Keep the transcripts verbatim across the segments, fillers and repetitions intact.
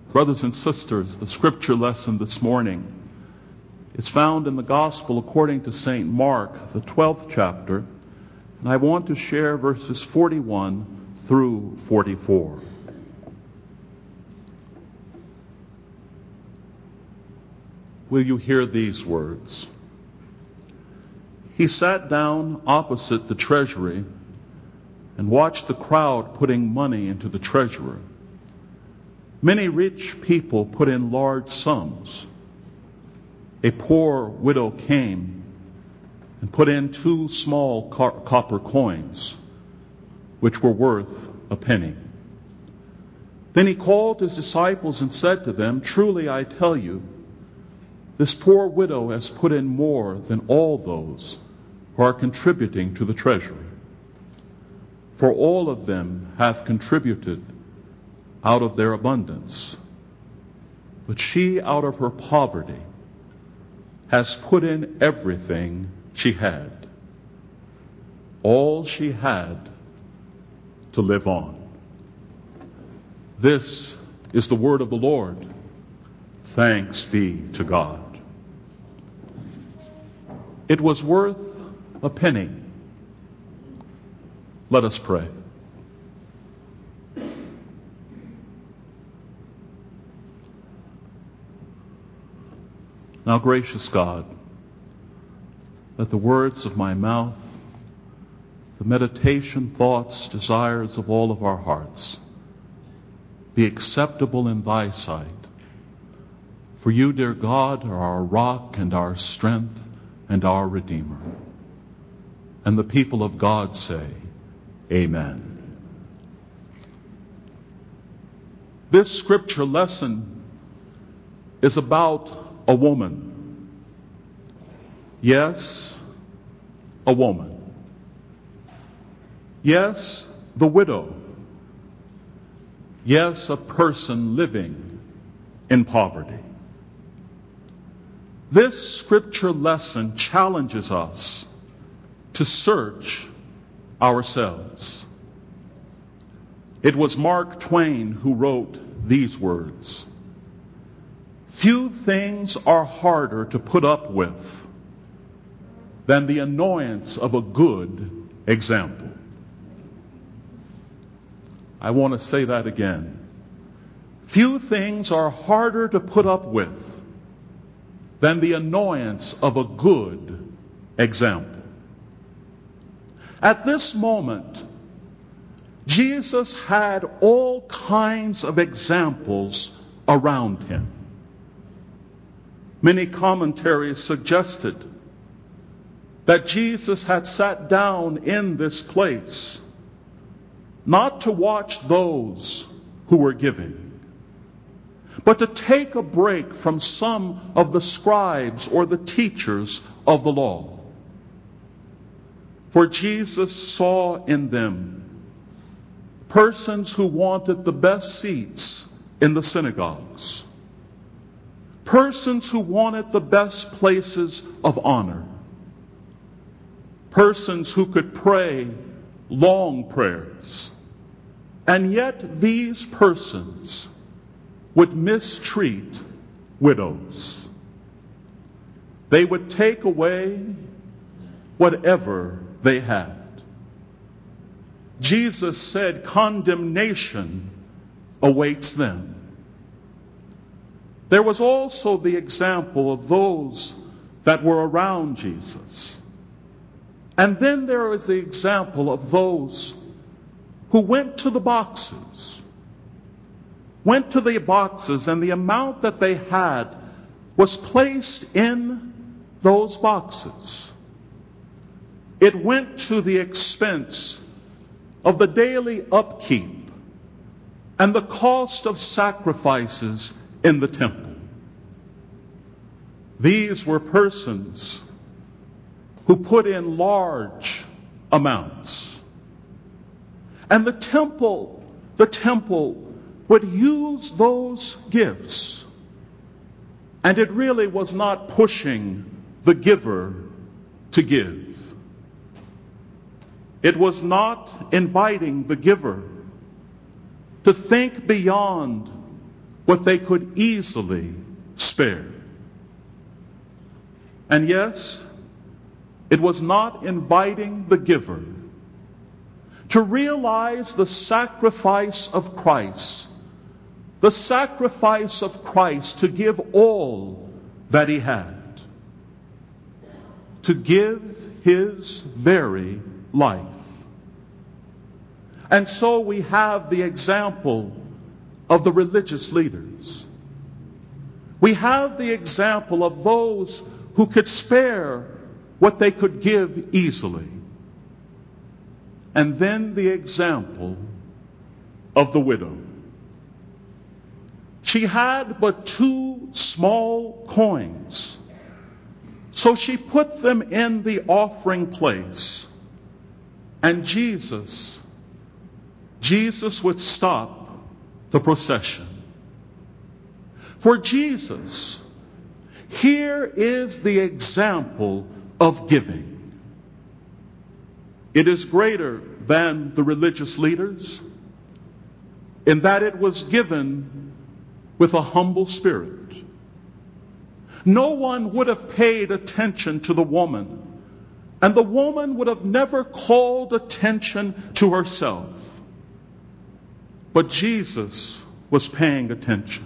Brothers and sisters, the scripture lesson this morning is found in the Gospel according to Saint Mark, the twelfth chapter, and I want to share verses forty-one through forty-four. Will you hear these words? He sat down opposite the treasury and watched the crowd putting money into the treasury. Many rich people put in large sums. A poor widow came and put in two small copper coins, which were worth a penny. Then he called his disciples and said to them, "Truly I tell you, this poor widow has put in more than all those who are contributing to the treasury. For all of them have contributed out of their abundance. But she, out of her poverty, has put in everything she had, all she had to live on." This is the word of the Lord. Thanks be to God. It was worth a penny. Let us pray. Now, gracious God, let the words of my mouth, the meditation, thoughts, desires of all of our hearts be acceptable in thy sight. For you, dear God, are our rock and our strength and our Redeemer. And the people of God say, Amen. This scripture lesson is about a woman. Yes, a woman. Yes, the widow. Yes, a person living in poverty. This scripture lesson challenges us to search ourselves. It was Mark Twain who wrote these words: "Few things are harder to put up with than the annoyance of a good example." I want to say that again. Few things are harder to put up with than the annoyance of a good example. At this moment, Jesus had all kinds of examples around him. Many commentaries suggested that Jesus had sat down in this place not to watch those who were giving, but to take a break from some of the scribes or the teachers of the law. For Jesus saw in them persons who wanted the best seats in the synagogues, persons who wanted the best places of honor, persons who could pray long prayers, and yet these persons would mistreat widows. They would take away whatever they had. Jesus said condemnation awaits them. There was also the example of those that were around Jesus. And then there is the example of those who went to the boxes. Went to the boxes, and the amount that they had was placed in those boxes. It went to the expense of the daily upkeep and the cost of sacrifices in the temple. These were persons who put in large amounts. And the temple, the temple would use those gifts. And it really was not pushing the giver to give. It was not inviting the giver to think beyond what they could easily spare. And yes, it was not inviting the giver to realize the sacrifice of Christ, the sacrifice of Christ to give all that he had, to give his very life. And so we have the example of the religious leaders. We have the example of those who could spare what they could give easily. And then the example of the widow. She had but two small coins, so she put them in the offering place. And Jesus, Jesus would stop the procession. For Jesus, here is the example of giving. It is greater than the religious leaders in that it was given with a humble spirit. No one would have paid attention to the woman, and the woman would have never called attention to herself. But Jesus was paying attention.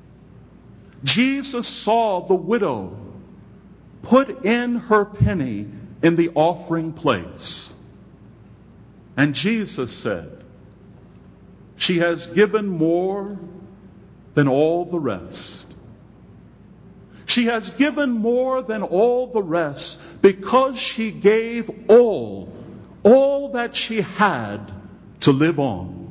Jesus saw the widow put in her penny in the offering place. And Jesus said, "She has given more than all the rest. She has given more than all the rest because she gave all, all that she had to live on."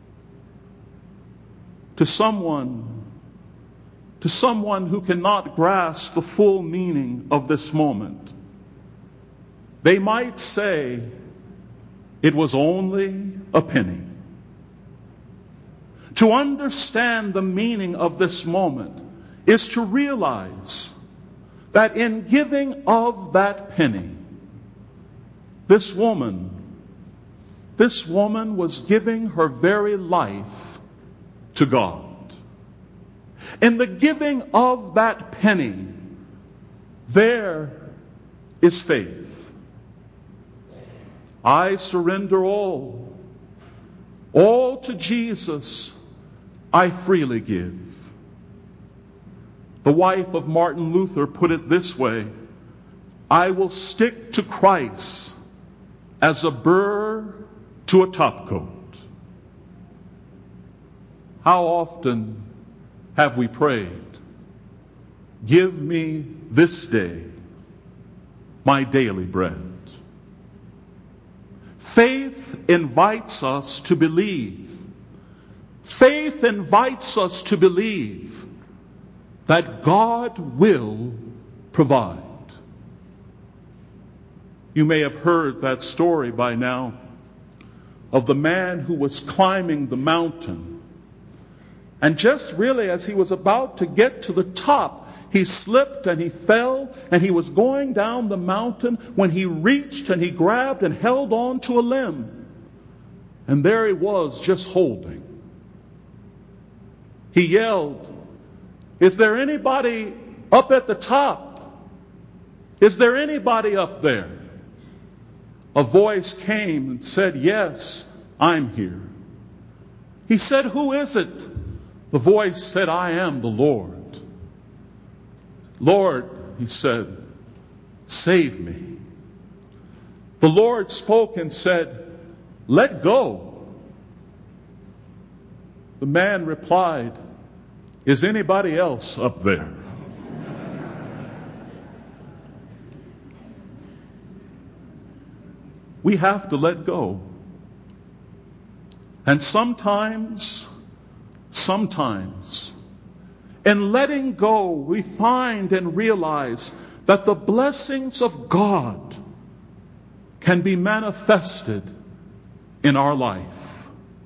To someone, to someone who cannot grasp the full meaning of this moment, they might say, it was only a penny. To understand the meaning of this moment is to realize that in giving of that penny, this woman, this woman was giving her very life to God. In the giving of that penny, there is faith. I surrender all. All to Jesus I freely give. The wife of Martin Luther put it this way: I will stick to Christ as a burr to a topcoat. How often have we prayed, "Give me this day my daily bread"? Faith invites us to believe. Faith invites us to believe that God will provide. You may have heard that story by now of the man who was climbing the mountain. And just really as he was about to get to the top, he slipped and he fell, and he was going down the mountain when he reached and he grabbed and held on to a limb. And there he was, just holding. He yelled, "Is there anybody up at the top? Is there anybody up there?" A voice came and said, "Yes, I'm here." He said, "Who is it?" The voice said, "I am the Lord." "Lord," he said, "save me." The Lord spoke and said, "Let go." The man replied, "Is anybody else up there?" We have to let go. And sometimes, sometimes, in letting go, we find and realize that the blessings of God can be manifested in our life.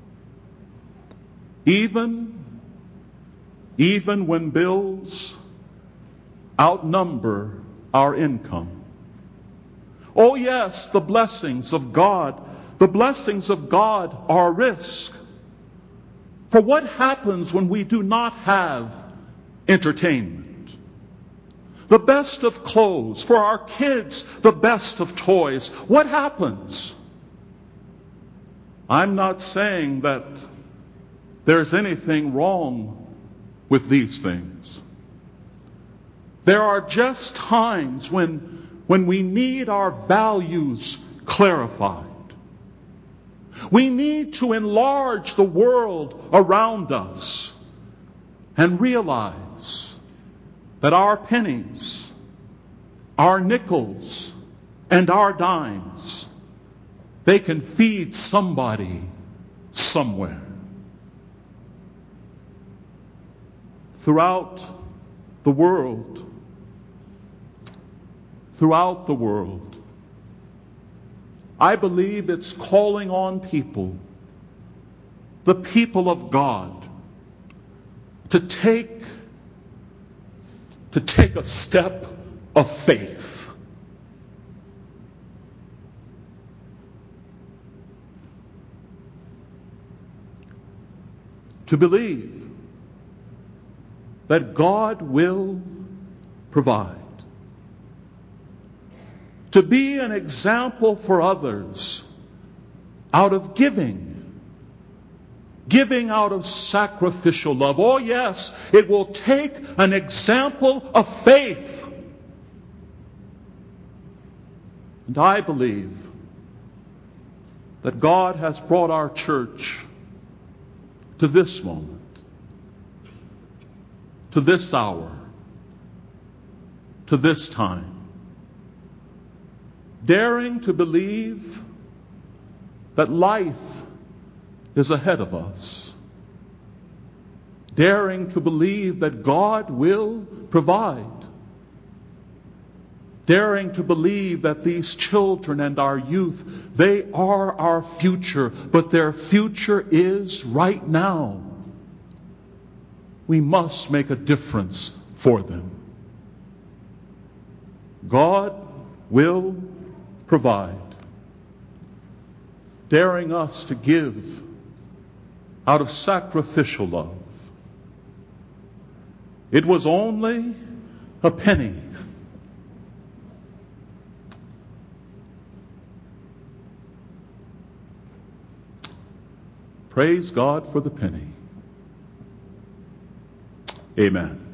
Even, even when bills outnumber our income. Oh yes, the blessings of God, the blessings of God are a risk. For what happens when we do not have entertainment? The best of clothes, for our kids, the best of toys. What happens? I'm not saying that there's anything wrong with these things. There are just times when, when we need our values clarified. We need to enlarge the world around us and realize that our pennies, our nickels, and our dimes, they can feed somebody somewhere. Throughout the world, throughout the world, I believe it's calling on people, the people of God, to take, to take a step of faith. To believe that God will provide. To be an example for others out of giving. Giving out of sacrificial love. Oh yes, it will take an example of faith. And I believe that God has brought our church to this moment, to this hour, to this time. Daring to believe that life is ahead of us. Daring to believe that God will provide. Daring to believe that these children and our youth, they are our future, but their future is right now. We must make a difference for them. God will provide. Daring us to give out of sacrificial love. It was only a penny. Praise God for the penny. Amen.